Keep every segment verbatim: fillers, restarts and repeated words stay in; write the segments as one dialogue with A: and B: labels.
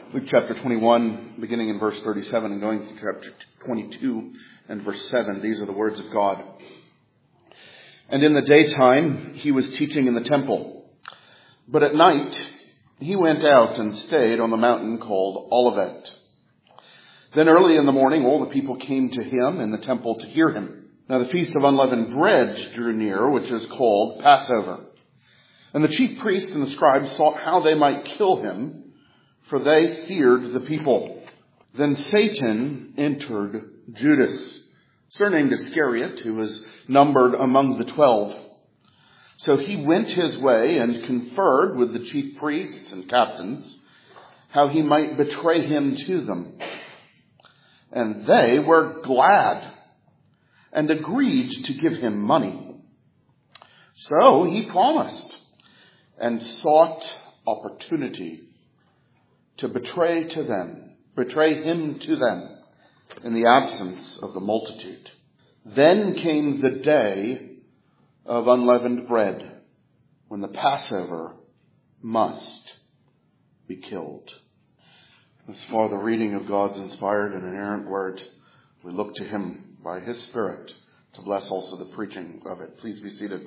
A: Luke chapter twenty-one, beginning in verse thirty-seven and going through chapter twenty-two and verse seven. These are the words of God. And in the daytime he was teaching in the temple. But at night he went out and stayed on the mountain called Olivet. Then early in the morning all the people came to him in the temple to hear him. Now the feast of unleavened bread drew near, which is called Passover. And the chief priests and the scribes sought how they might kill him, for they feared the people. Then Satan entered Judas, surnamed Iscariot, who was numbered among the twelve. So he went his way and conferred with the chief priests and captains how he might betray him to them. And they were glad and agreed to give him money. So he promised and sought opportunity to betray to them, betray him to them in the absence of the multitude. Then came the day of unleavened bread, when the Passover must be killed. As for the reading of God's inspired and inerrant word, we look to him by his Spirit to bless also the preaching of it. Please be seated.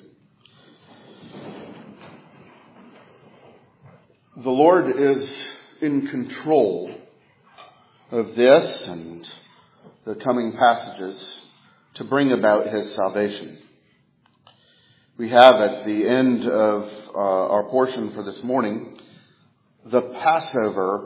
A: The Lord is in control of this and the coming passages to bring about his salvation. We have at the end of uh, our portion for this morning, the Passover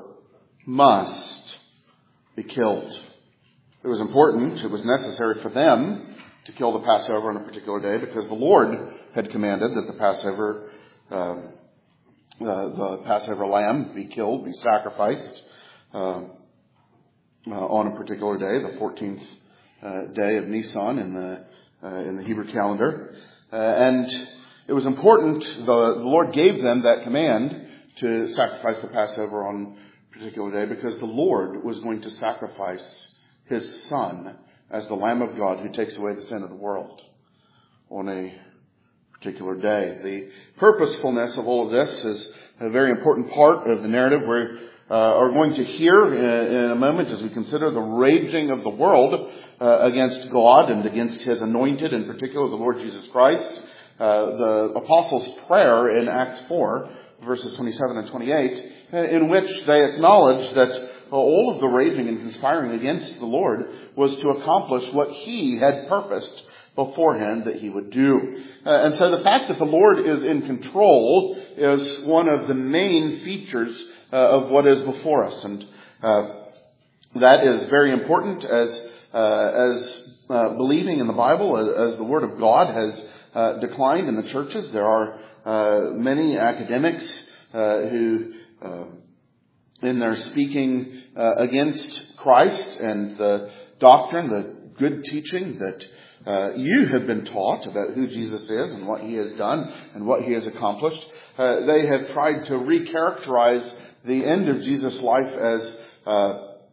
A: must be killed. It was important, it was necessary for them to kill the Passover on a particular day because the Lord had commanded that the Passover uh, Uh, the Passover lamb be killed, be sacrificed uh, uh, on a particular day, the fourteenth uh, day of Nisan in the uh, in the Hebrew calendar. Uh, and it was important, the, the Lord gave them that command to sacrifice the Passover on a particular day because the Lord was going to sacrifice his Son as the Lamb of God who takes away the sin of the world on a particular day. The purposefulness of all of this is a very important part of the narrative we uh, are going to hear in, in a moment as we consider the raging of the world uh, against God and against his anointed, in particular the Lord Jesus Christ. Uh, the apostles' prayer in Acts four, verses twenty-seven and twenty-eight, in which they acknowledge that all of the raging and conspiring against the Lord was to accomplish what he had purposed beforehand that he would do. Uh, and so the fact that the Lord is in control is one of the main features uh, of what is before us. And uh, that is very important as uh, as uh, believing in the Bible, as, as the Word of God has uh, declined in the churches. There are uh, many academics uh, who, uh, in their speaking uh, against Christ and the doctrine, the good teaching that Uh, you have been taught about who Jesus is and what he has done and what he has accomplished. Uh, they have tried to recharacterize the end of Jesus' life as uh,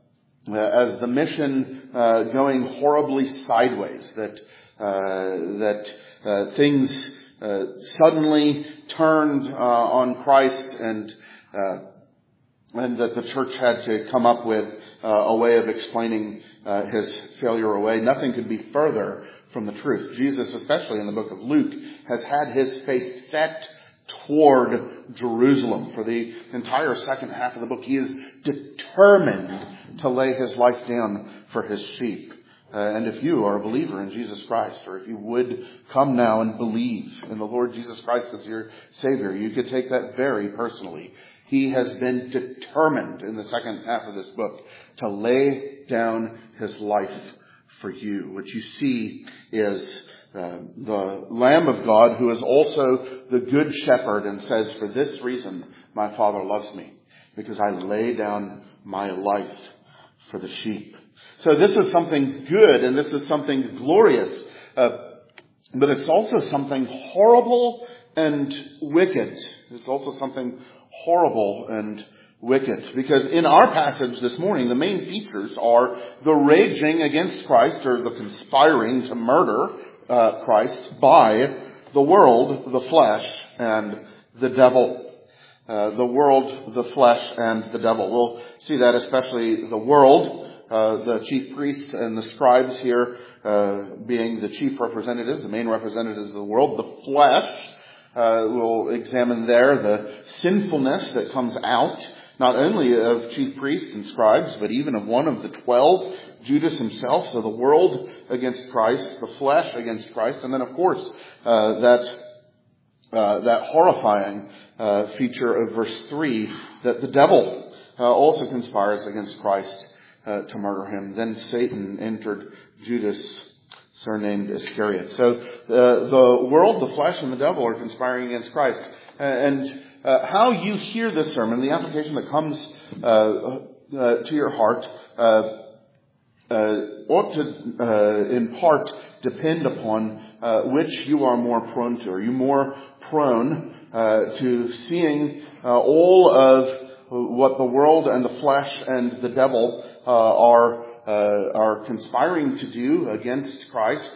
A: as the mission uh, going horribly sideways, that uh, that uh, things uh, suddenly turned uh, on Christ and uh, and that the church had to come up with uh, a way of explaining uh, his failure away. Nothing could be further from the truth. Jesus, especially in the book of Luke, has had his face set toward Jerusalem. For the entire second half of the book, he is determined to lay his life down for his sheep. Uh, and if you are a believer in Jesus Christ, or if you would come now and believe in the Lord Jesus Christ as your Savior, you could take that very personally. He has been determined in the second half of this book to lay down his life for you. What you see is uh, the Lamb of God who is also the good shepherd and says, for this reason my Father loves me, because I lay down my life for the sheep. So this is something good and this is something glorious, uh, but it's also something horrible and wicked. It's also something horrible and wicked. Because in our passage this morning, the main features are the raging against Christ, or the conspiring to murder uh, Christ by the world, the flesh, and the devil. uh, the world, the flesh, and the devil. We'll see that especially the world, uh, the chief priests and the scribes here uh, being the chief representatives, the main representatives of the world. The flesh, uh, we'll examine there the sinfulness that comes out, not only of chief priests and scribes, but even of one of the twelve, Judas himself. So the world against Christ, the flesh against Christ, and then of course uh, that uh, that horrifying uh, feature of verse three, that the devil uh, also conspires against Christ uh, to murder him. Then Satan entered Judas, surnamed Iscariot. So uh, the world, the flesh, and the devil are conspiring against Christ. Uh, and uh, how you hear this sermon, the application that comes uh, uh, to your heart, uh, Uh, ought to, uh, in part, depend upon uh, which you are more prone to. Are you more prone uh, to seeing uh, all of what the world and the flesh and the devil uh, are uh, are conspiring to do against Christ,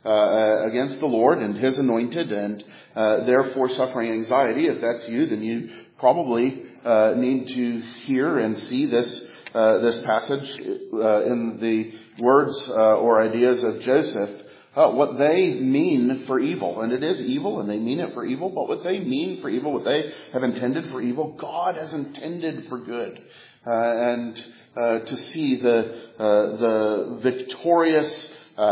A: uh, against the Lord and His anointed, and uh, therefore suffering anxiety? If that's you, then you probably uh, need to hear and see this Uh, this passage uh, in the words uh, or ideas of Joseph, uh, what they mean for evil. And it is evil, and they mean it for evil, but what they mean for evil, what they have intended for evil, God has intended for good. Uh, and uh, to see the uh, the victorious uh,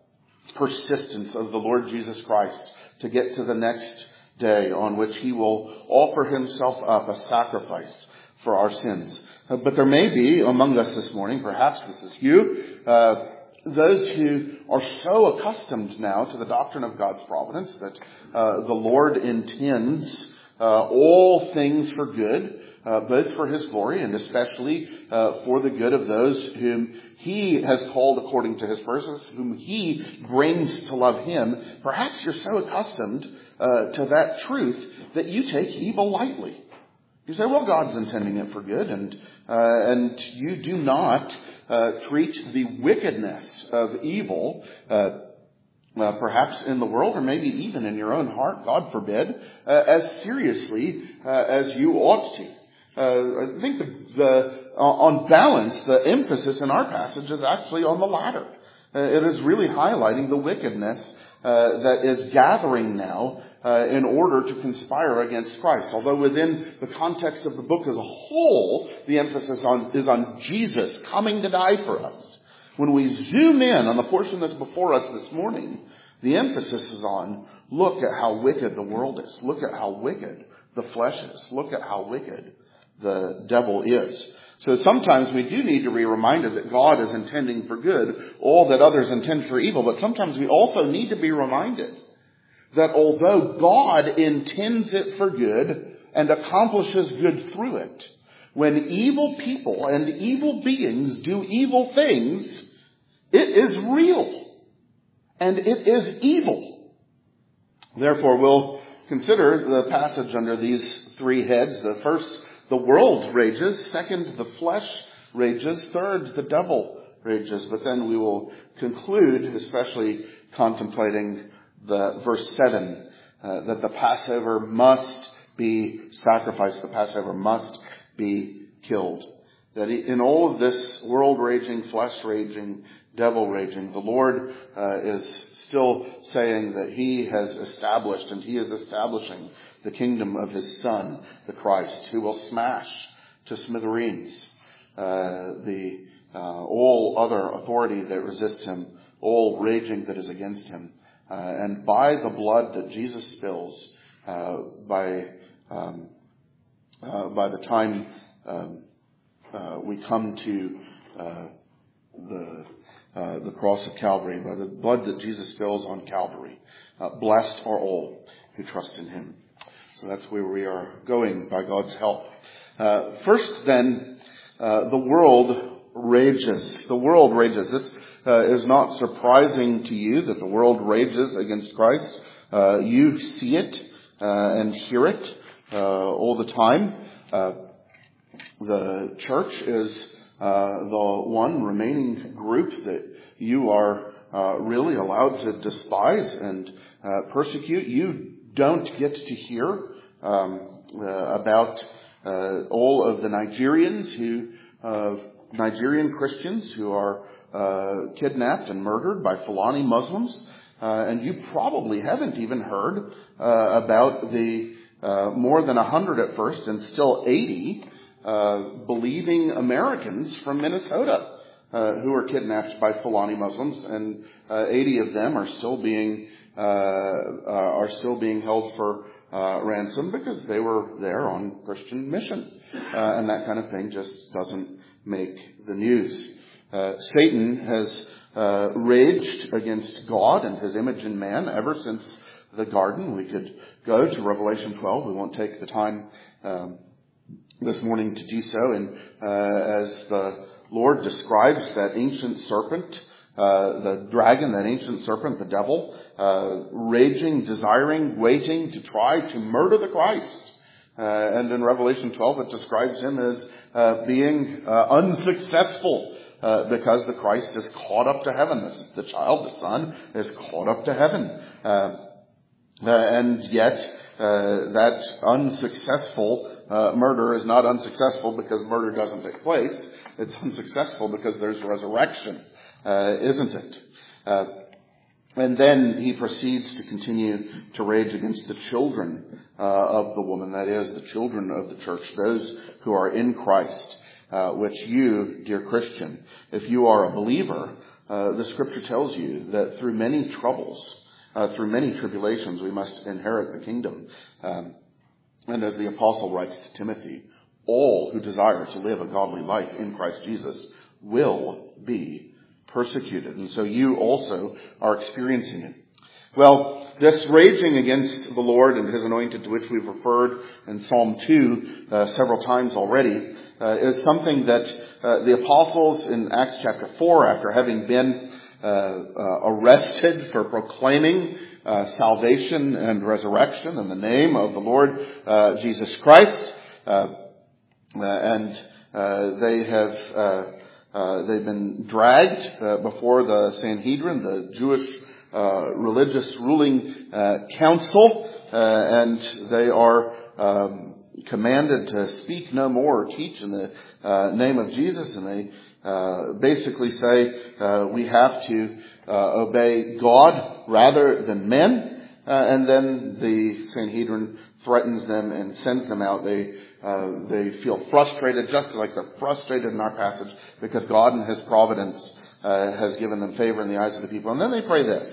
A: persistence of the Lord Jesus Christ to get to the next day on which He will offer Himself up a sacrifice for our sins. Uh, but there may be among us this morning, perhaps this is you, uh, those who are so accustomed now to the doctrine of God's providence that uh, the Lord intends uh, all things for good, uh, both for His glory and especially uh, for the good of those whom He has called according to His purpose, whom He brings to love Him. Perhaps you're so accustomed uh, to that truth that you take evil lightly. You say, well, God's intending it for good, and uh, and you do not uh, treat the wickedness of evil, uh, uh, perhaps in the world or maybe even in your own heart, God forbid, uh, as seriously uh, as you ought to. Uh, I think the, the uh, on balance, the emphasis in our passage is actually on the latter. Uh, it is really highlighting the wickedness uh, that is gathering now Uh, in order to conspire against Christ. Although within the context of the book as a whole, the emphasis on, is on Jesus coming to die for us. When we zoom in on the portion that's before us this morning, the emphasis is on, look at how wicked the world is. Look at how wicked the flesh is. Look at how wicked the devil is. So sometimes we do need to be reminded that God is intending for good all that others intend for evil, but sometimes we also need to be reminded that although God intends it for good and accomplishes good through it, when evil people and evil beings do evil things, it is real and it is evil. Therefore, we'll consider the passage under these three heads. The first, the world rages. Second, the flesh rages. Third, the devil rages. But then we will conclude, especially contemplating the verse seven, uh, that the Passover must be sacrificed. The Passover must be killed. That in all of this world raging, flesh raging, devil raging, the Lord uh, is still saying that He has established and He is establishing the kingdom of His Son, the Christ, who will smash to smithereens uh, the uh, all other authority that resists Him, all raging that is against Him. Uh, and by the blood that Jesus spills, uh, by um, uh, by the time um, uh, we come to uh, the uh, the cross of Calvary, by the blood that Jesus spills on Calvary, uh, blessed are all who trust in Him. So that's where we are going by God's help. Uh, first, then, uh, the world rages. The world rages. This Uh, is not surprising to you that the world rages against Christ. Uh, you see it uh, and hear it uh, all the time. Uh, the church is uh, the one remaining group that you are uh, really allowed to despise and uh, persecute. You don't get to hear um, uh, about uh, all of the Nigerians who, uh, Nigerian Christians who are uh, kidnapped and murdered by Fulani Muslims. Uh, and you probably haven't even heard uh, about the uh, more than one hundred at first and still eighty uh, believing Americans from Minnesota uh, who were kidnapped by Fulani Muslims, and uh, eighty of them are still being uh, uh, are still being held for uh, ransom because they were there on Christian mission, uh, and that kind of thing just doesn't make the news. Uh, Satan has uh, raged against God and his image in man ever since the garden. We could go to Revelation twelve. We won't take the time um, this morning to do so. And uh, as the Lord describes that ancient serpent, uh, the dragon, that ancient serpent, the devil, uh, raging, desiring, waiting to try to murder the Christ. Uh, and in Revelation twelve, it describes him as uh, being uh, unsuccessful. Uh, because the Christ is caught up to heaven. This is the child, the Son, is caught up to heaven. Uh, uh, and yet, uh, that unsuccessful uh, murder is not unsuccessful because murder doesn't take place. It's unsuccessful because there's resurrection, uh, isn't it? Uh, and then he proceeds to continue to rage against the children uh, of the woman, that is, the children of the church, those who are in Christ. Uh, which you, dear Christian, if you are a believer, uh, the Scripture tells you that through many troubles, uh, through many tribulations, we must inherit the kingdom. Um, and as the Apostle writes to Timothy, all who desire to live a godly life in Christ Jesus will be persecuted. And so you also are experiencing it. Well, this raging against the Lord and his anointed, to which we've referred in Psalm two uh, several times already, uh, is something that uh, the apostles in Acts chapter four, after having been uh, uh, arrested for proclaiming uh, salvation and resurrection in the name of the Lord uh, Jesus Christ, uh, uh, and uh, they have uh, uh, they've been dragged uh, before the Sanhedrin, the Jewish Uh, religious ruling uh, council, uh, and they are um, commanded to speak no more or teach in the uh, name of Jesus, and they uh, basically say uh, we have to uh, obey God rather than men, uh, and then the Sanhedrin threatens them and sends them out. They uh, they feel frustrated, just like they're frustrated in our passage, because God in his providence Uh, has given them favor in the eyes of the people. And then they pray this.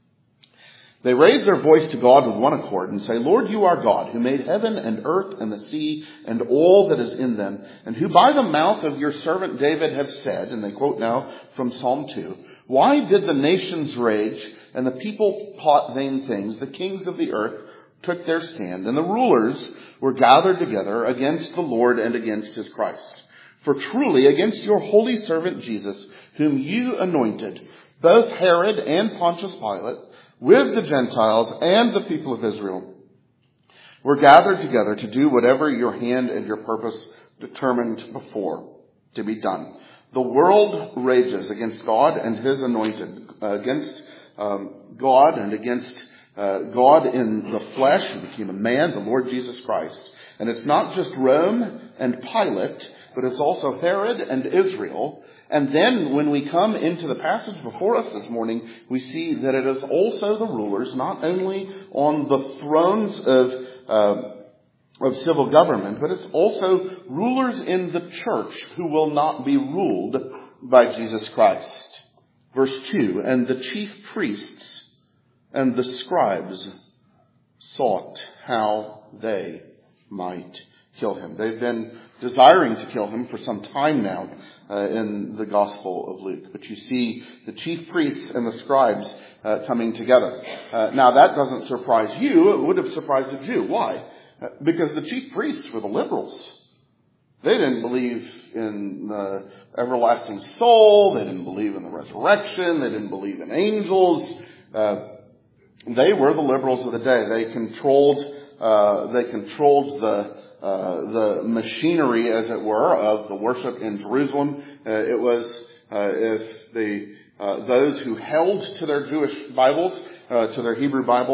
A: They raise their voice to God with one accord and say, Lord, you are God, who made heaven and earth and the sea and all that is in them, and who by the mouth of your servant David have said, and they quote now from Psalm two, why did the nations rage and the people plot vain things? The kings of the earth took their stand, and the rulers were gathered together against the Lord and against his Christ. For truly against your holy servant Jesus, whom you anointed, both Herod and Pontius Pilate, with the Gentiles and the people of Israel, were gathered together to do whatever your hand and your purpose determined before to be done. The world rages against God and his anointed, uh, against um, God and against uh, God in the flesh, who became a man, the Lord Jesus Christ. And it's not just Rome and Pilate, but it's also Herod and Israel. And then when we come into the passage before us this morning, we see that it is also the rulers, not only on the thrones of, uh, of civil government, but it's also rulers in the church who will not be ruled by Jesus Christ. Verse two, and the chief priests and the scribes sought how they might kill him. They've been desiring to kill him for some time now uh, in the Gospel of Luke. But you see the chief priests and the scribes uh, coming together. Uh, now that doesn't surprise you. It would have surprised a Jew. Why? Uh, because the chief priests were the liberals. They didn't believe in the everlasting soul. They didn't believe in the resurrection. They didn't believe in angels. Uh, they were the liberals of the day. They controlled, uh, they controlled the Uh, the machinery, as it were, of the worship in Jerusalem. Uh, it was uh, if the uh, those who held to their Jewish Bibles, uh, to their Hebrew Bibles,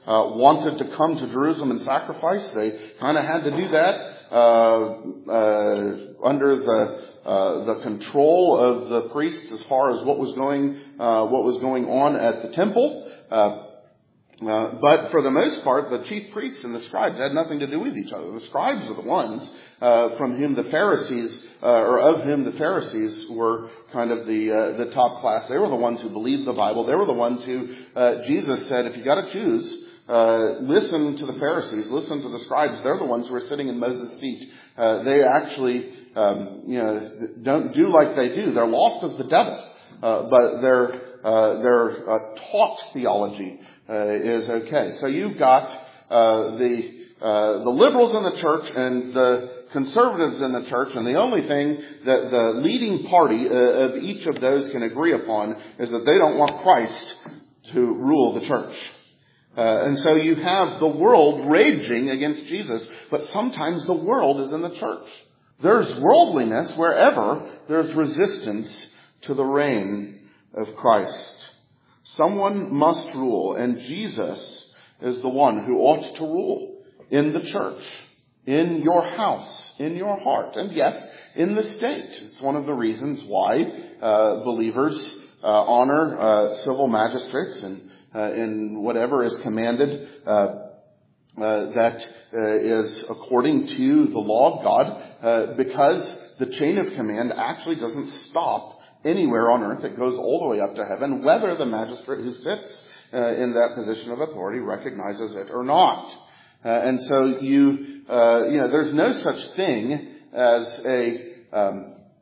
A: uh, wanted to come to Jerusalem and sacrifice, they kind of had to do that uh, uh, under the uh, the control of the priests as far as what was going uh, what was going on at the temple. Uh, Uh, but for the most part, the chief priests and the scribes had nothing to do with each other. The scribes are the ones uh, from whom the Pharisees, uh, or of whom the Pharisees were kind of the uh, the top class. They were the ones who believed the Bible. They were the ones who uh, Jesus said, if you got to choose, uh, listen to the Pharisees, listen to the scribes. They're the ones who are sitting in Moses' feet. Uh, they actually, um, you know, don't do like they do. They're lost as the devil, uh, but their uh, their uh, taught theology Uh, is okay. So you've got uh, the uh, the liberals in the church and the conservatives in the church, and the only thing that the leading party uh, of each of those can agree upon is that they don't want Christ to rule the church. Uh, and so you have the world raging against Jesus, but sometimes the world is in the church. There's worldliness wherever there's resistance to the reign of Christ. Someone must rule, and Jesus is the one who ought to rule in the church, in your house, in your heart, and yes, in the state. It's one of the reasons why uh, believers uh, honor uh, civil magistrates and uh, in whatever is commanded uh, uh, that uh, is according to the law of God, uh, because the chain of command actually doesn't stop anywhere on earth. It goes all the way up to heaven, whether the magistrate who sits uh, in that position of authority recognizes it or not. Uh, and so you, uh, you know, there's no such thing as a um,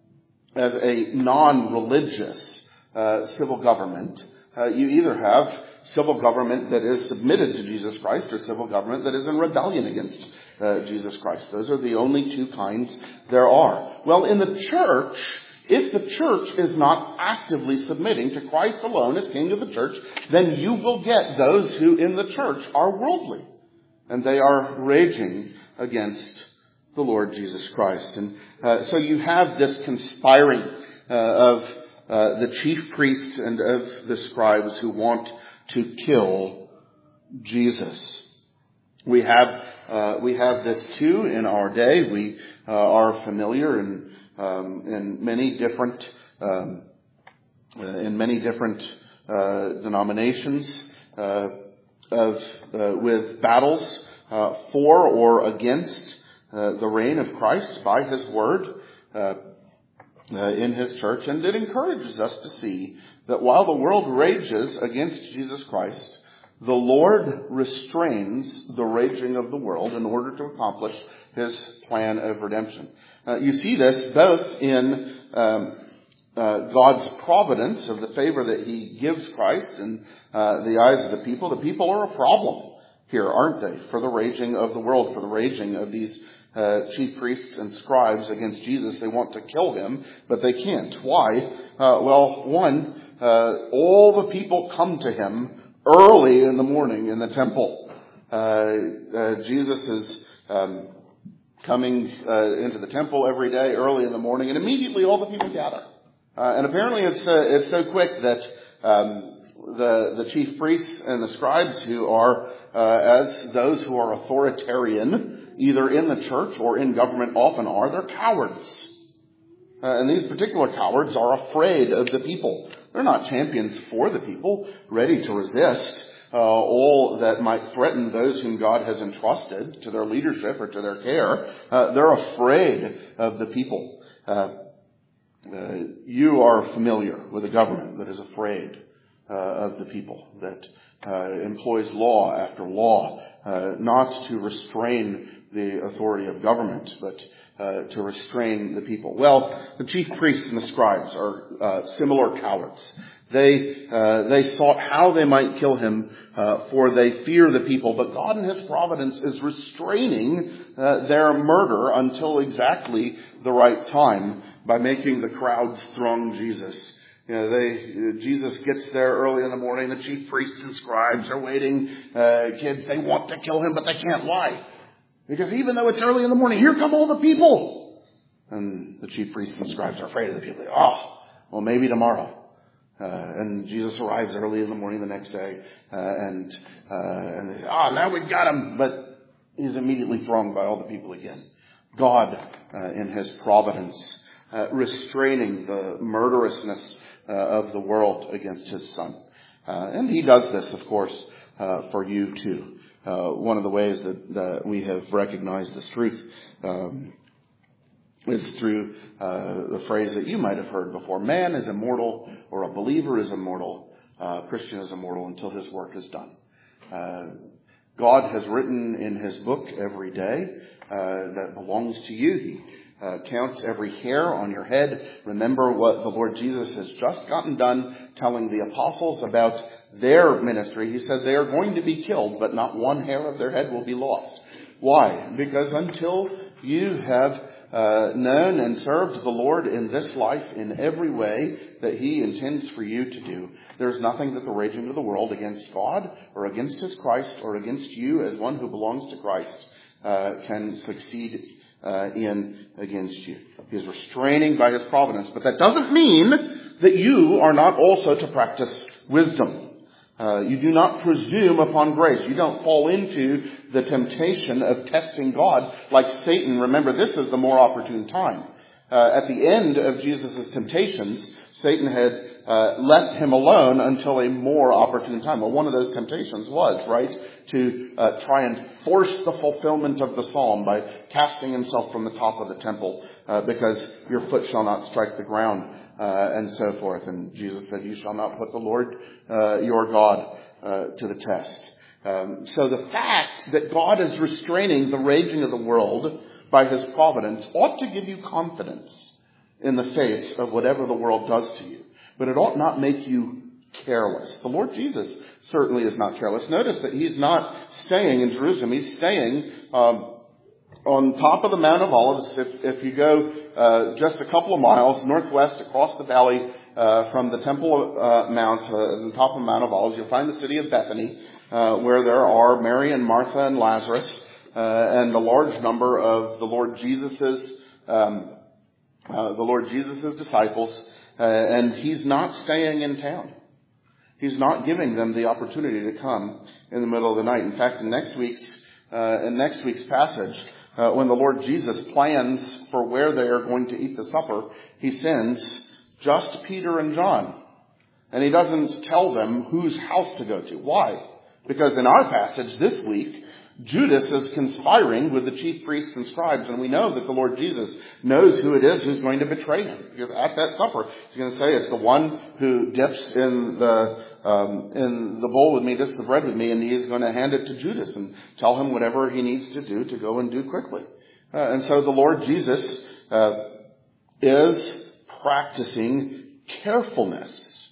A: as a non-religious uh, civil government. Uh, you either have civil government that is submitted to Jesus Christ, or civil government that is in rebellion against uh, Jesus Christ. Those are the only two kinds there are. Well, in the church, if the church is not actively submitting to Christ alone as King of the church, then you will get those who in the church are worldly. And they are raging against the Lord Jesus Christ. And uh, so you have this conspiring uh, of uh, the chief priests and of the scribes who want to kill Jesus. We have uh, we have this too in our day. We uh, are familiar and Um, in many different um, uh, in many different uh, denominations uh, of uh, with battles uh, for or against uh, the reign of Christ by His word uh, uh, in His church, and it encourages us to see that while the world rages against Jesus Christ, the Lord restrains the raging of the world in order to accomplish His plan of redemption. Uh, you see this both in um, uh, God's providence of the favor that He gives Christ in uh, the eyes of the people. The people are a problem here, aren't they? For the raging of the world, for the raging of these uh, chief priests and scribes against Jesus. They want to kill Him, but they can't. Why? Uh, well, one, uh, all the people come to Him early in the morning in the temple. Uh, uh, Jesus is Um, coming uh, into the temple every day early in the morning, and immediately all the people gather. Uh, and apparently it's uh, it's so quick that um, the the chief priests and the scribes, who are uh, as those who are authoritarian, either in the church or in government often are, they're cowards. Uh, and these particular cowards are afraid of the people. They're not champions for the people, ready to resist Uh, all that might threaten those whom God has entrusted to their leadership or to their care. Uh, they're afraid of the people. Uh, uh, you are familiar with a government that is afraid uh, of the people, that uh, employs law after law, uh, not to restrain the authority of government, but uh, to restrain the people. Well, the chief priests and the scribes are uh, similar cowards. They uh, they sought how they might kill Him, uh, for they fear the people. But God in His providence is restraining uh, their murder until exactly the right time by making the crowds throng Jesus. You know, they uh, Jesus gets there early in the morning. The chief priests and scribes are waiting. Uh, kids, they want to kill Him, but they can't lie, because even though it's early in the morning, here come all the people. And the chief priests and scribes are afraid of the people. Oh, well, maybe tomorrow. Uh, and Jesus arrives early in the morning the next day, uh, and, uh, and, ah, oh, now we've got him. But he's immediately thronged by all the people again. God, uh, in his providence, uh, restraining the murderousness uh, of the world against his son. Uh, and he does this, of course, uh, for you too. Uh, one of the ways that, that we have recognized this truth, um, is through uh, the phrase that you might have heard before. Man is immortal, or a believer is immortal. Uh, a Christian is immortal until his work is done. Uh, God has written in his book every day uh, that belongs to you. He uh, counts every hair on your head. Remember what the Lord Jesus has just gotten done telling the apostles about their ministry. He said they are going to be killed, but not one hair of their head will be lost. Why? Because until you have Uh, known and served the Lord in this life in every way that he intends for you to do, there's nothing that the raging of the world against God or against his Christ or against you as one who belongs to Christ uh, can succeed uh, in against you. He is restraining by his providence, but that doesn't mean that you are not also to practice wisdom. Uh, you do not presume upon grace. You don't fall into the temptation of testing God like Satan. Remember, this is the more opportune time. Uh, at the end of Jesus' temptations, Satan had uh, left him alone until a more opportune time. Well, one of those temptations was, right, to uh, try and force the fulfillment of the psalm by casting himself from the top of the temple uh, because your foot shall not strike the ground. Uh, and so forth. And Jesus said, you shall not put the Lord, uh, your God, uh, to the test. Um, so the fact that God is restraining the raging of the world by his providence ought to give you confidence in the face of whatever the world does to you. But it ought not make you careless. The Lord Jesus certainly is not careless. Notice that he's not staying in Jerusalem. He's staying, um, on top of the Mount of Olives. If, if you go uh, just a couple of miles northwest across the valley uh, from the Temple uh, Mount, uh, the top of the Mount of Olives, you'll find the city of Bethany, uh, where there are Mary and Martha and Lazarus, uh, and a large number of the Lord Jesus's um, uh, the Lord Jesus's disciples. Uh, and he's not staying in town. He's not giving them the opportunity to come in the middle of the night. In fact, in next week's uh, in next week's passage, Uh, when the Lord Jesus plans for where they are going to eat the supper, he sends just Peter and John. And he doesn't tell them whose house to go to. Why? Because in our passage this week, Judas is conspiring with the chief priests and scribes. And we know that the Lord Jesus knows who it is who's going to betray him. Because at that supper, he's going to say, it's the one who dips in the Um, in the bowl with me, dips the bread with me, and he's going to hand it to Judas and tell him whatever he needs to do to go and do quickly. Uh, and so the Lord Jesus uh, is practicing carefulness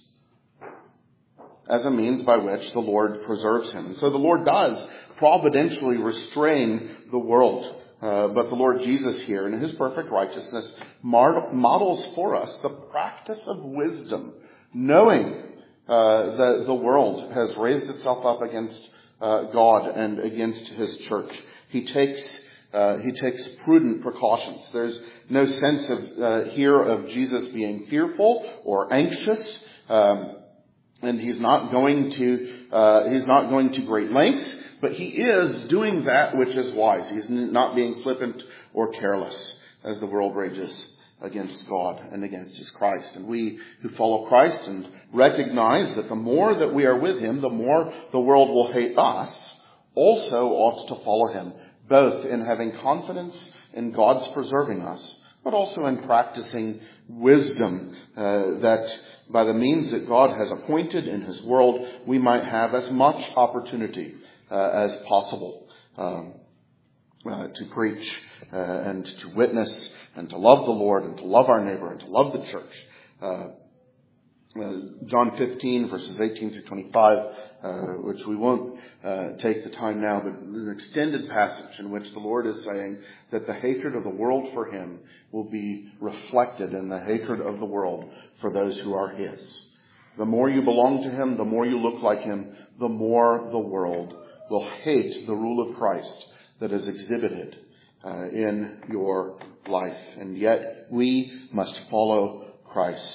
A: as a means by which the Lord preserves him. And so the Lord does providentially restrain the world. Uh, but the Lord Jesus here, in his perfect righteousness, models for us the practice of wisdom, knowing Uh, the, the world has raised itself up against uh, God and against his church. He takes uh, he takes prudent precautions. There's no sense of uh, here of Jesus being fearful or anxious, um, and he's not going to uh, he's not going to great lengths, but he is doing that which is wise. He's not being flippant or careless as the world rages against God and against his Christ. And we who follow Christ and recognize that the more that we are with him, the more the world will hate us, also ought to follow him, both in having confidence in God's preserving us, but also in practicing wisdom, uh, that by the means that God has appointed in his world, we might have as much opportunity uh, as possible um, uh, to preach uh, and to witness and to love the Lord and to love our neighbor and to love the church. Uh, uh, John fifteen, verses eighteen through twenty-five, uh, which we won't uh, take the time now, but there's an extended passage in which the Lord is saying that the hatred of the world for him will be reflected in the hatred of the world for those who are his. The more you belong to him, the more you look like him, the more the world will hate the rule of Christ that is exhibited uh, in your life. And yet we must follow Christ.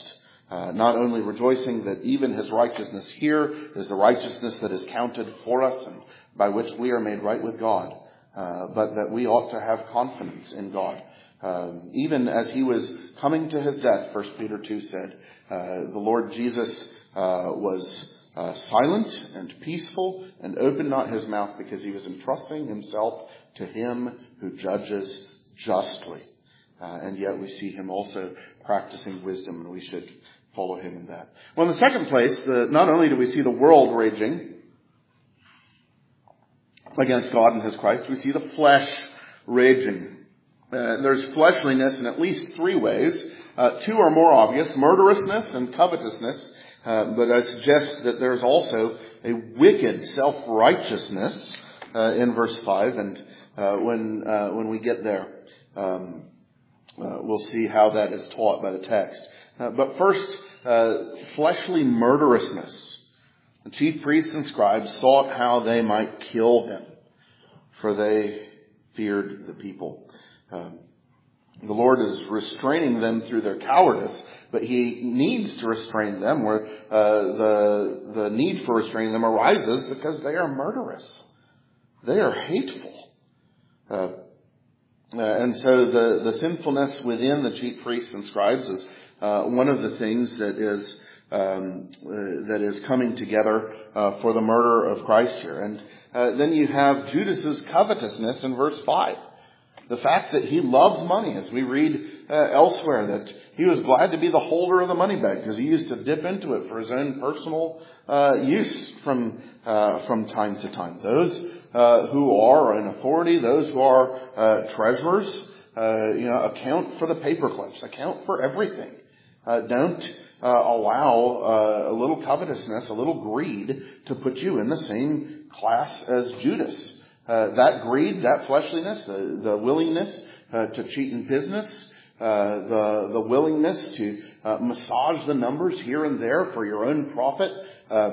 A: Uh, not only rejoicing that even his righteousness here is the righteousness that is counted for us and by which we are made right with God, uh, but that we ought to have confidence in God. Um, even as he was coming to his death, First Peter two said, uh, the Lord Jesus uh, was uh, silent and peaceful and opened not his mouth because he was entrusting himself to him who judges justly. Uh, and yet we see him also practicing wisdom, and we should follow him in that. Well, in the second place, the, not only do we see the world raging against God and his Christ, we see the flesh raging. Uh, there's fleshliness in at least three ways. Uh, two are more obvious, murderousness and covetousness. Uh, but I suggest that there's also a wicked self-righteousness uh, in verse five. And uh, when uh, when we get there, um, uh, we'll see how that is taught by the text. Uh, but first, uh, fleshly murderousness. The chief priests and scribes sought how they might kill him, for they feared the people. Um, the Lord is restraining them through their cowardice, but he needs to restrain them where uh, the the need for restraining them arises because they are murderous. They are hateful. Uh, and so the, the sinfulness within the chief priests and scribes is uh, one of the things that is um, uh, that is coming together uh, for the murder of Christ here. And uh, then you have Judas's covetousness in verse five. The fact that he loves money, as we read uh, elsewhere, that he was glad to be the holder of the money bag because he used to dip into it for his own personal uh, use from uh, from time to time. Those uh, who are in authority, those who are uh, treasurers, uh, you know, account for the paper clips, account for everything. Uh, don't uh, allow uh, a little covetousness, a little greed to put you in the same class as Judas. Uh, that greed, that fleshliness, the, the willingness uh, to cheat in business, uh, the, the willingness to uh, massage the numbers here and there for your own profit, uh,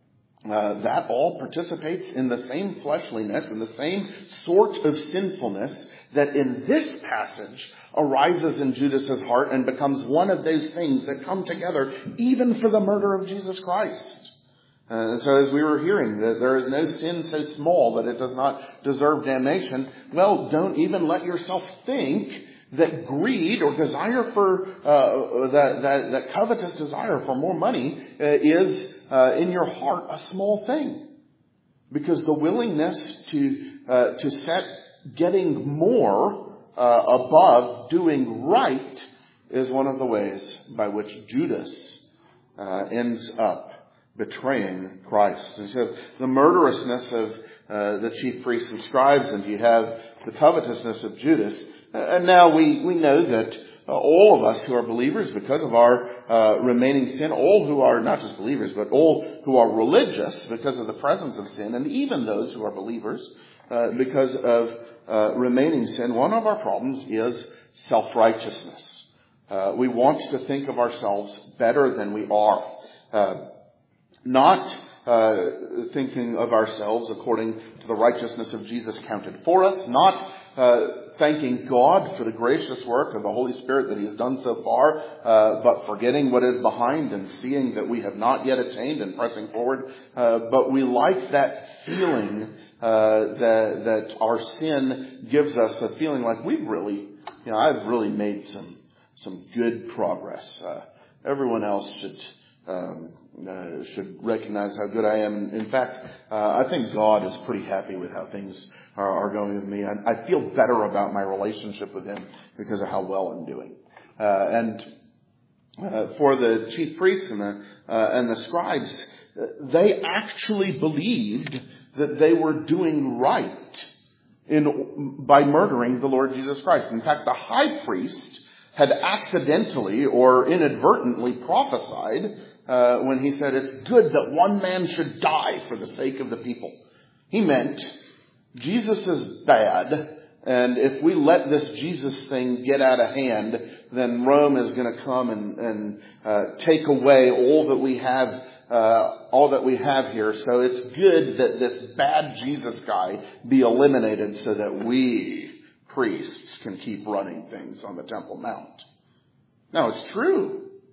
A: uh, that all participates in the same fleshliness and the same sort of sinfulness that in this passage arises in Judas's heart and becomes one of those things that come together even for the murder of Jesus Christ. Uh, so as we were hearing, that there is no sin so small that it does not deserve damnation. Well, don't even let yourself think that greed or desire for, uh, that, that, that covetous desire for more money uh, is uh, in your heart a small thing. Because the willingness to, uh, to set getting more uh, above doing right is one of the ways by which Judas uh, ends up betraying Christ. And so the murderousness of uh, the chief priests and scribes, and you have the covetousness of Judas. And now we, we know that uh, all of us who are believers, because of our uh, remaining sin, all who are not just believers, but all who are religious because of the presence of sin, and even those who are believers uh, because of uh, remaining sin, one of our problems is self-righteousness. Uh, we want to think of ourselves better than we are. Uh, Not uh, thinking of ourselves according to the righteousness of Jesus counted for us. Not uh, thanking God for the gracious work of the Holy Spirit that he has done so far, uh, but forgetting what is behind and seeing that we have not yet attained and pressing forward. Uh, but we like that feeling uh, that, that our sin gives us, a feeling like we've really, you know, I've really made some some good progress. Uh, everyone else should um, uh, should recognize how good I am. In fact, uh, I think God is pretty happy with how things are, are going with me. I, I feel better about my relationship with him because of how well I'm doing. Uh, and uh, for the chief priests and the uh, and the scribes, uh, they actually believed that they were doing right in by murdering the Lord Jesus Christ. In fact, the high priest had accidentally or inadvertently prophesied uh, when he said, "It's good that one man should die for the sake of the people." He meant Jesus is bad, and if we let this Jesus thing get out of hand, then Rome is going to come and, and uh, take away all that we have, uh, all that we have here. So it's good that this bad Jesus guy be eliminated so that we priests can keep running things on the Temple Mount. Now, it's true.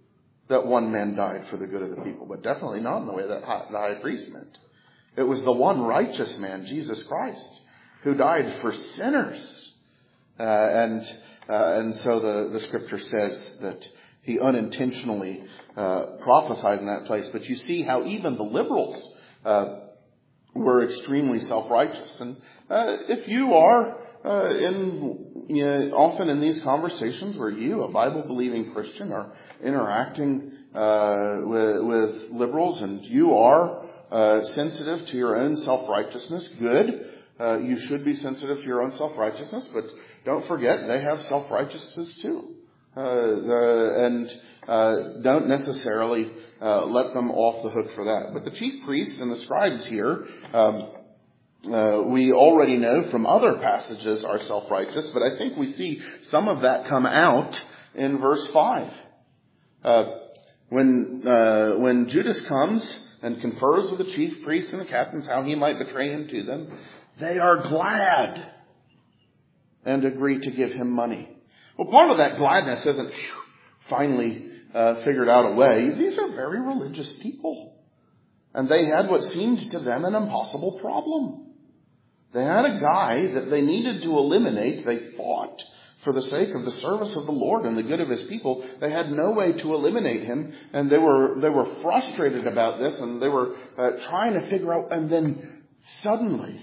A: that one man died for the good of the people, but definitely not in the way that the high priest meant. It was the one righteous man, Jesus Christ, who died for sinners. Uh, and uh, and so the, the scripture says that he unintentionally uh, prophesied in that place. But you see how even the liberals uh, were extremely self-righteous. And uh, if you are uh, in you know, often in these conversations where you, a Bible-believing Christian, are interacting uh, with, with liberals, and you are uh, sensitive to your own self-righteousness, good. Uh, you should be sensitive to your own self-righteousness, but don't forget they have self-righteousness too. Uh, the, and uh, don't necessarily uh, let them off the hook for that. But the chief priests and the scribes here, um, uh, we already know from other passages are self-righteous, but I think we see some of that come out in verse five. Uh, when uh, when Judas comes and confers with the chief priests and the captains how he might betray him to them, they are glad and agree to give him money. Well, part of that gladness isn't whew, finally uh, figured out a way. These are very religious people. And they had what seemed to them an impossible problem. They had a guy that they needed to eliminate. They fought for the sake of the service of the Lord and the good of his people. They had no way to eliminate him. And they were they were frustrated about this. And they were uh, trying to figure out. And then suddenly,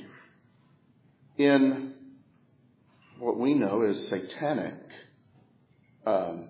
A: in what we know is satanic, um,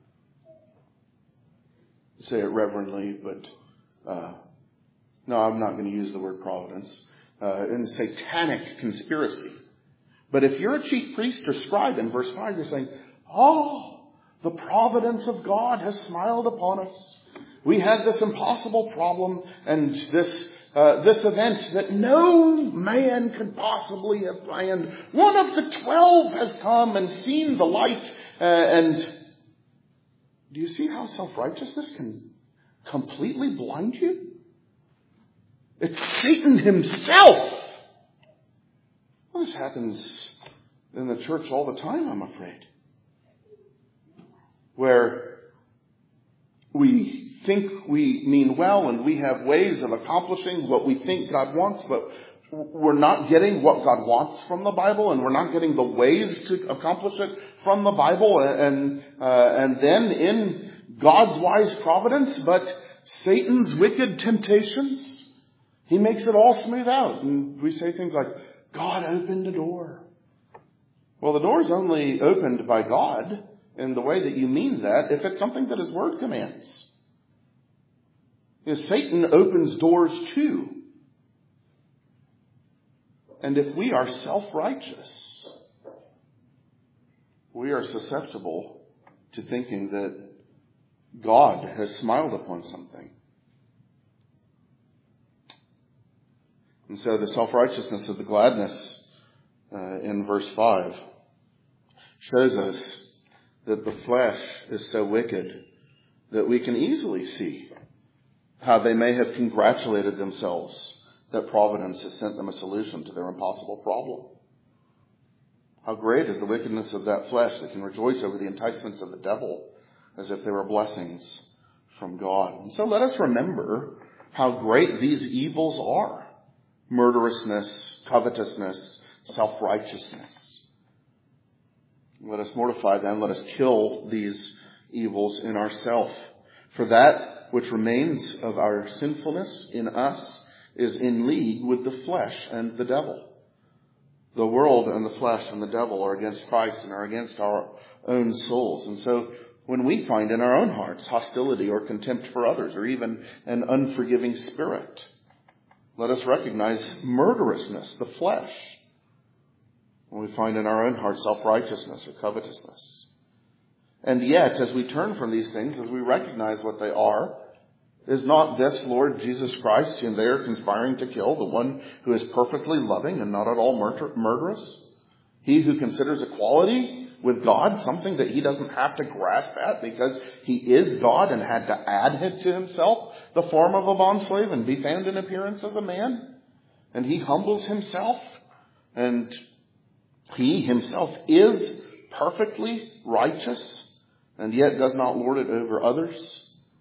A: say it reverently, but uh, no, I'm not going to use the word providence, uh, in satanic conspiracy. But if you're a chief priest or scribe in verse five, you're saying, oh, the providence of God has smiled upon us. We had this impossible problem and this Uh, this event that no man could possibly have planned. One of the twelve has come and seen the light. Uh, and do you see how self-righteousness can completely blind you? It's Satan himself. Well, this happens in the church all the time, I'm afraid. Where we think we mean well and we have ways of accomplishing what we think God wants, but we're not getting what God wants from the Bible, and we're not getting the ways to accomplish it from the Bible. And uh, and then in God's wise providence, but Satan's wicked temptations, he makes it all smooth out. And we say things like, God opened a door. Well, the door is only opened by God in the way that you mean that if it's something that his word commands. You know, Satan opens doors too. And if we are self-righteous, we are susceptible to thinking that God has smiled upon something. And so the self-righteousness of the gladness uh, in verse five shows us that the flesh is so wicked that we can easily see how they may have congratulated themselves that providence has sent them a solution to their impossible problem. How great is the wickedness of that flesh that can rejoice over the enticements of the devil as if they were blessings from God. And so let us remember how great these evils are. Murderousness, covetousness, self-righteousness. Let us mortify them. Let us kill these evils in ourselves. For that which remains of our sinfulness in us is in league with the flesh and the devil. The world and the flesh and the devil are against Christ and are against our own souls. And so when we find in our own hearts hostility or contempt for others or even an unforgiving spirit, let us recognize murderousness, the flesh. When we find in our own hearts self-righteousness or covetousness. And yet, as we turn from these things, as we recognize what they are, is not this Lord Jesus Christ, whom they are conspiring to kill, the one who is perfectly loving and not at all murder- murderous? He who considers equality with God something that he doesn't have to grasp at because he is God and had to add to himself the form of a bondslave and be found in appearance as a man? And he humbles himself, and he himself is perfectly righteous, and yet does not lord it over others.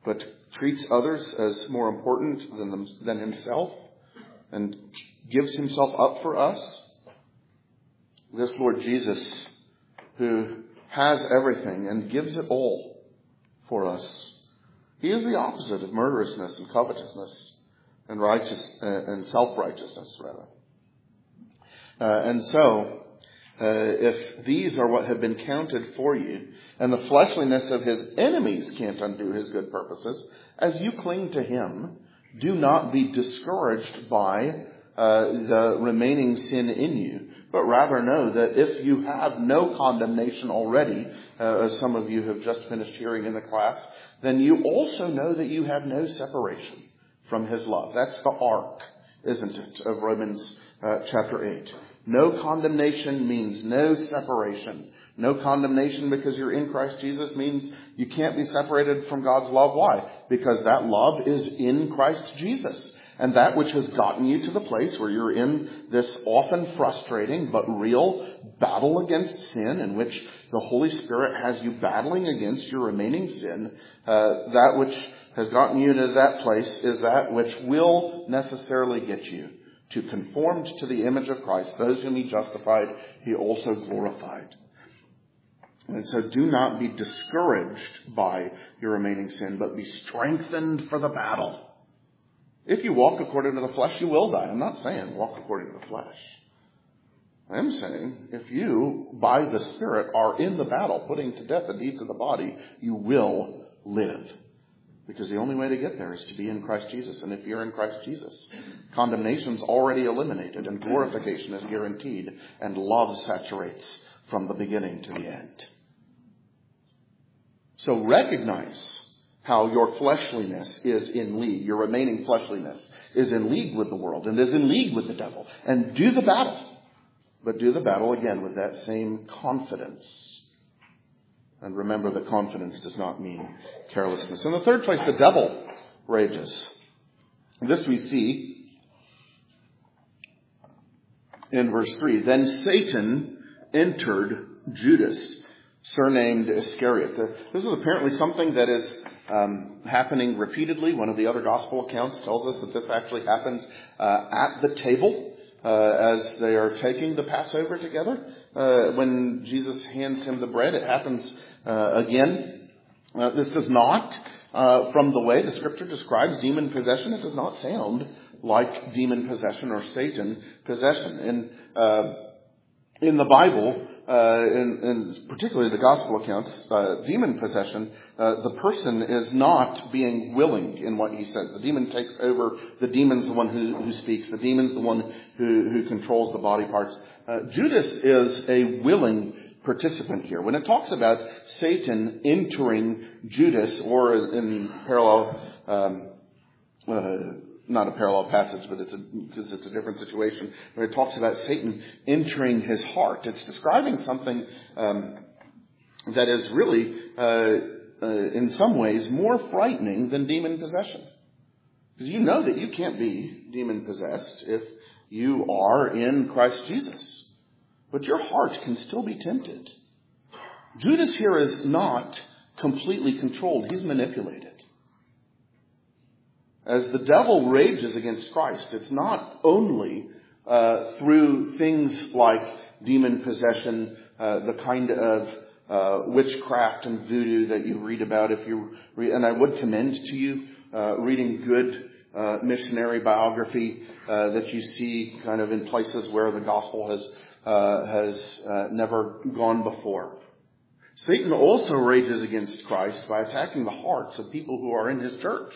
A: but treats others as more important than them, than himself and gives himself up for us. This Lord Jesus, who has everything and gives it all for us, he is the opposite of murderousness and covetousness and righteous uh, and self-righteousness, rather. Uh, and so, uh, if these are what have been counted for you, and the fleshliness of his enemies can't undo his good purposes, as you cling to him, do not be discouraged by uh, the remaining sin in you, but rather know that if you have no condemnation already, uh, as some of you have just finished hearing in the class, then you also know that you have no separation from his love. That's the arc, isn't it, of Romans uh, chapter eight. No condemnation means no separation. No condemnation because you're in Christ Jesus means you can't be separated from God's love. Why? Because that love is in Christ Jesus. And that which has gotten you to the place where you're in this often frustrating but real battle against sin, in which the Holy Spirit has you battling against your remaining sin, uh, that which has gotten you to that place is that which will necessarily get you to conformed to the image of Christ. Those whom he justified, he also glorified. And so do not be discouraged by your remaining sin, but be strengthened for the battle. If you walk according to the flesh, you will die. I'm not saying walk according to the flesh. I am saying if you, by the Spirit, are in the battle, putting to death the deeds of the body, you will live. Because the only way to get there is to be in Christ Jesus. And if you're in Christ Jesus, condemnation's already eliminated and glorification is guaranteed and love saturates from the beginning to the end. So recognize how your fleshliness is in league, your remaining fleshliness is in league with the world and is in league with the devil. And do the battle. But do the battle again with that same confidence. And remember that confidence does not mean carelessness. In the third place, the devil rages. This we see in verse three. Then Satan entered Judas, surnamed Iscariot. This is apparently something that is um, happening repeatedly. One of the other gospel accounts tells us that this actually happens uh, at the table. Uh, as they are taking the Passover together, uh, when Jesus hands him the bread, it happens uh, again. Uh, this does not, uh, from the way the Scripture describes demon possession, it does not sound like demon possession or Satan possession. And uh, in the Bible, uh, in, in particularly the gospel accounts, uh, demon possession, uh, the person is not being willing in what he says. The demon takes over. The demon's the one who, who speaks. The demon's the one who, who controls the body parts. Uh, Judas is a willing participant here. When it talks about Satan entering Judas, or in parallel, um, uh, not a parallel passage, but it's a, because it's a different situation, where it talks about Satan entering his heart. It's describing something um, that is really, uh, uh, in some ways, more frightening than demon possession. Because you know that you can't be demon possessed if you are in Christ Jesus. But your heart can still be tempted. Judas here is not completely controlled. He's manipulated. As the devil rages against Christ, it's not only uh, through things like demon possession, uh, the kind of uh, witchcraft and voodoo that you read about. If you read, and I would commend to you uh, reading good uh, missionary biography uh, that you see kind of in places where the gospel has uh, has uh, never gone before. Satan also rages against Christ by attacking the hearts of people who are in his church.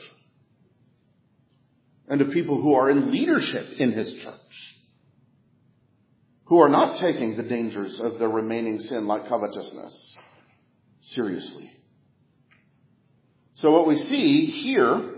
A: And to people who are in leadership in his church, who are not taking the dangers of the remaining sin like covetousness seriously. So what we see here,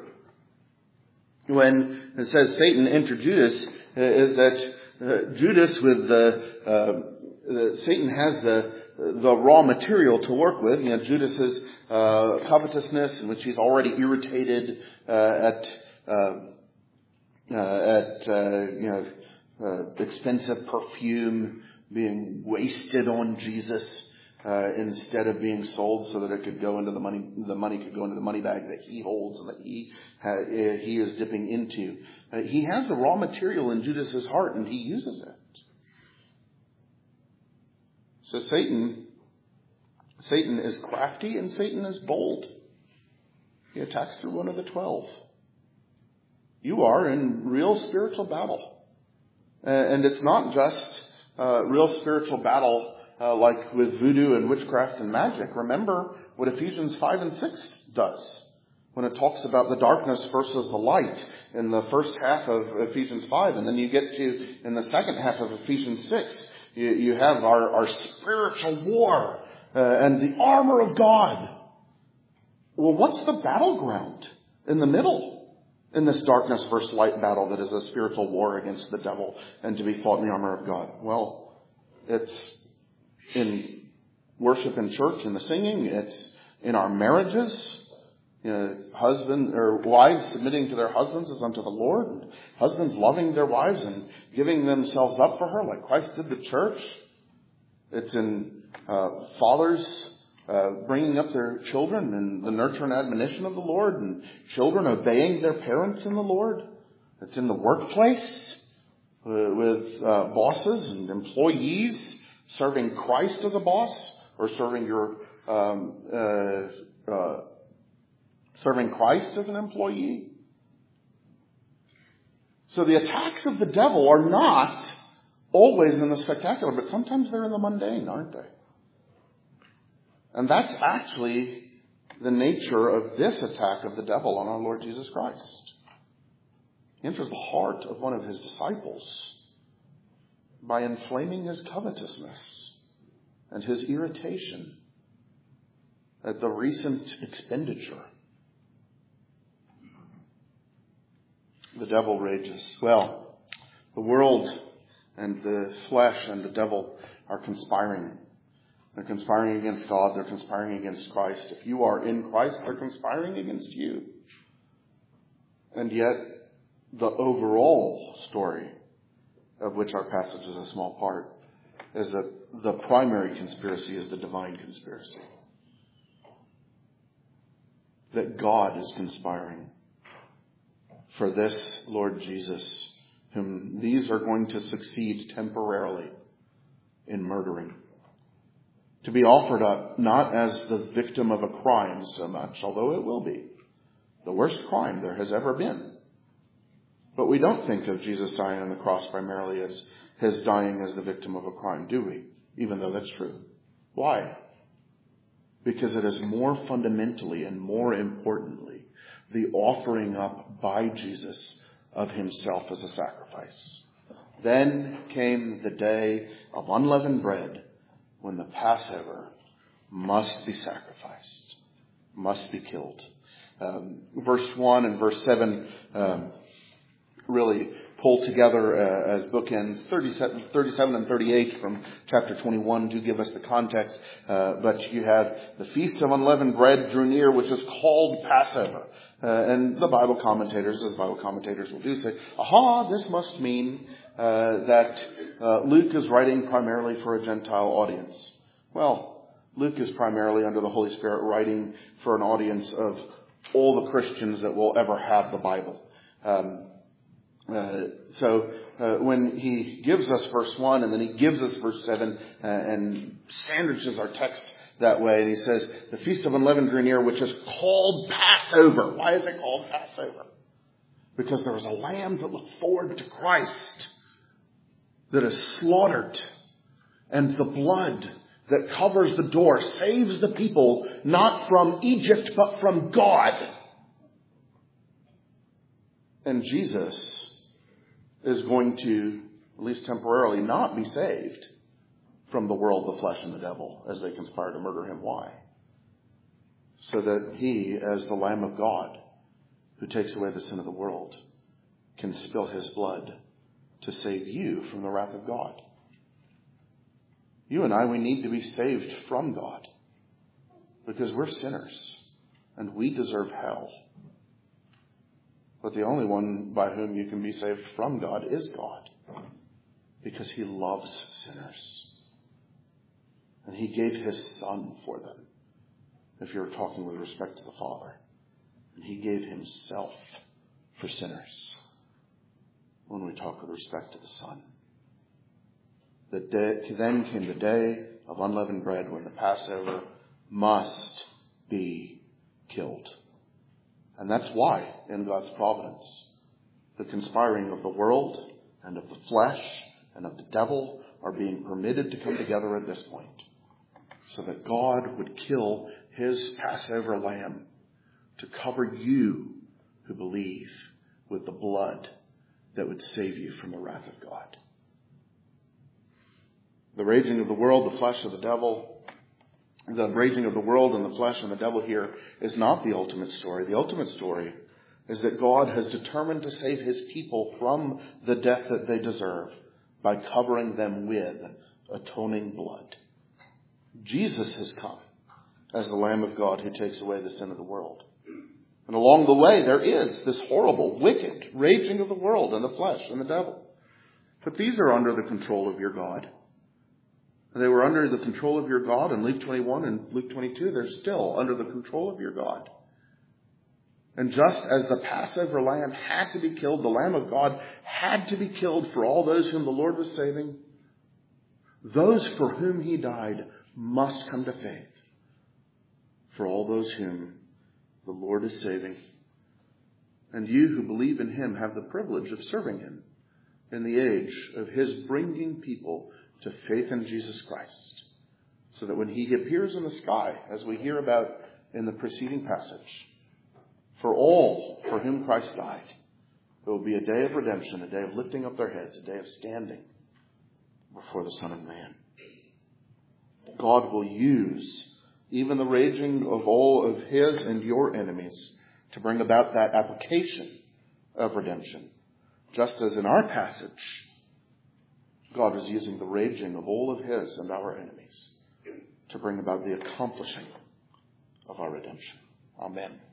A: when it says Satan entered Judas, is that uh, Judas with the, uh, the Satan has the the raw material to work with. You know, Judas's uh, covetousness, in which he's already irritated uh, at. Uh, Uh, at, uh, you know, uh, expensive perfume being wasted on Jesus, uh, instead of being sold so that it could go into the money, the money could go into the money bag that he holds and that he ha, he is dipping into. Uh, he has the raw material in Judas's heart and he uses it. So Satan, Satan is crafty and Satan is bold. He attacks through one of the twelve. You are in real spiritual battle. Uh, and it's not just uh, real spiritual battle uh, like with voodoo and witchcraft and magic. Remember what Ephesians five and six does when it talks about the darkness versus the light in the first half of Ephesians five. And then you get to, in the second half of Ephesians six, you, you have our, our spiritual war uh, and the armor of God. Well, what's the battleground in the middle? In this darkness versus light battle that is a spiritual war against the devil and to be fought in the armor of God. Well, it's in worship in church, in the singing. It's in our marriages. You know, husband or wives submitting to their husbands as unto the Lord. And husbands loving their wives and giving themselves up for her like Christ did the church. It's in uh, fathers Uh, bringing up their children in the nurture and admonition of the Lord, and children obeying their parents in the Lord. It's in the workplace uh, with uh, bosses and employees serving Christ as a boss, or serving your um, uh, uh, serving Christ as an employee. So the attacks of the devil are not always in the spectacular, but sometimes they're in the mundane, aren't they? And that's actually the nature of this attack of the devil on our Lord Jesus Christ. He enters the heart of one of his disciples by inflaming his covetousness and his irritation at the recent expenditure. The devil rages. Well, the world and the flesh and the devil are conspiring. They're conspiring against God. They're conspiring against Christ. If you are in Christ, they're conspiring against you. And yet, the overall story, of which our passage is a small part, is that the primary conspiracy is the divine conspiracy. That God is conspiring for this Lord Jesus, whom these are going to succeed temporarily in murdering. To be offered up not as the victim of a crime so much, although it will be the worst crime there has ever been. But we don't think of Jesus dying on the cross primarily as his dying as the victim of a crime, do we? Even though that's true. Why? Because it is more fundamentally and more importantly the offering up by Jesus of himself as a sacrifice. Then came the day of unleavened bread, when the Passover must be sacrificed, must be killed. Um, verse one and verse seven um, really pull together uh, as bookends. thirty-seven, thirty-seven and thirty-eight from chapter twenty-one do give us the context. Uh, but you have the Feast of Unleavened Bread drew near, which is called Passover. Uh, and the Bible commentators, as Bible commentators will do, say, aha, this must mean Uh, that uh, Luke is writing primarily for a Gentile audience. Well, Luke is primarily under the Holy Spirit writing for an audience of all the Christians that will ever have the Bible. Um, uh, so uh, when he gives us verse one and then he gives us verse seven uh, and sandwiches our text that way, and he says, the Feast of Unleavened drew near, which is called Passover. Why is it called Passover? Because there was a lamb that looked forward to Christ, that is slaughtered, and the blood that covers the door saves the people not from Egypt but from God. And Jesus is going to, at least temporarily, not be saved from the world, the flesh, and the devil as they conspire to murder him. Why? So that he, as the Lamb of God, who takes away the sin of the world, can spill his blood to save you from the wrath of God. You and I, we need to be saved from God because we're sinners and we deserve hell. But the only one by whom you can be saved from God is God, because he loves sinners. And he gave his Son for them, if you're talking with respect to the Father. And he gave himself for sinners, when we talk with respect to the Son. The day, then came the day of unleavened bread, when the Passover must be killed. And that's why, in God's providence, the conspiring of the world and of the flesh and of the devil are being permitted to come together at this point, so that God would kill his Passover lamb to cover you who believe with the blood that would save you from the wrath of God. The raging of the world, the flesh of the devil, the raging of the world and the flesh and the devil here is not the ultimate story. The ultimate story is that God has determined to save his people from the death that they deserve by covering them with atoning blood. Jesus has come as the Lamb of God who takes away the sin of the world. And along the way, there is this horrible, wicked raging of the world and the flesh and the devil. But these are under the control of your God. They were under the control of your God in Luke twenty-one and Luke twenty-two. They're still under the control of your God. And just as the Passover lamb had to be killed, the Lamb of God had to be killed for all those whom the Lord was saving, those for whom he died must come to faith for all those whom the Lord is saving. And you who believe in him have the privilege of serving him in the age of his bringing people to faith in Jesus Christ, so that when he appears in the sky, as we hear about in the preceding passage, for all for whom Christ died, it will be a day of redemption, a day of lifting up their heads, a day of standing before the Son of Man. God will use even the raging of all of his and your enemies to bring about that application of redemption. Just as in our passage, God is using the raging of all of his and our enemies to bring about the accomplishing of our redemption. Amen.